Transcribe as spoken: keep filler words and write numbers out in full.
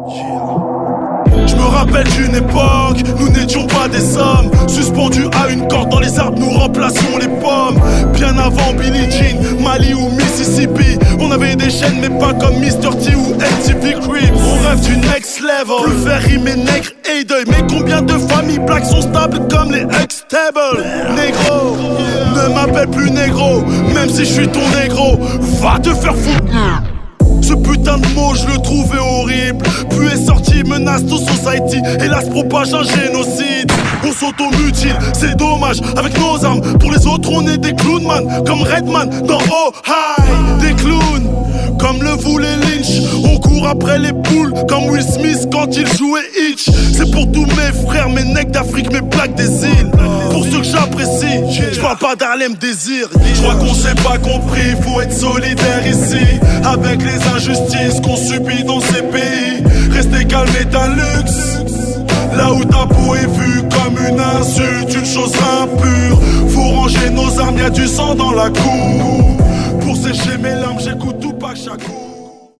Je me rappelle d'une époque, nous n'étions pas des hommes. Suspendus à une corde dans les arbres, nous remplacions les pommes. Bien avant Billie Jean, Mali ou Mississippi, on avait des chaînes mais pas comme mister T ou M T V Cribs. On rêve du next level, plus faire rimer nègre et deuil. Mais combien de familles black sont stables comme les Huxtable? Négro, ne m'appelle plus négro, même si je suis ton négro. Va te faire foutre. Ce putain de mot je le trouvais horrible. Puis est sorti menace to society. Hélas propage un génocide. On s'automutile, c'est dommage. Avec nos armes, pour les autres on est des clowns man. Comme Redman dans Oh High. Des clowns, comme le voulait Lynch. On court après les poules, comme Will Smith quand il jouait Hitch. C'est pour tous mes frères, mes nègres d'Afrique, mes plaques des îles. Pour ceux que j'apprécie, je parle pas d'Harlem Désir. Je crois qu'on s'est pas compris, faut être solidaire ici. Avec les injustices qu'on subit dans ces pays. Rester calme est un luxe. Là où ta peau est vue comme une insulte, une chose impure. Faut ranger nos armes, y'a du sang dans la cour. Pour sécher mes larmes, j'écoute Tupac Shakur.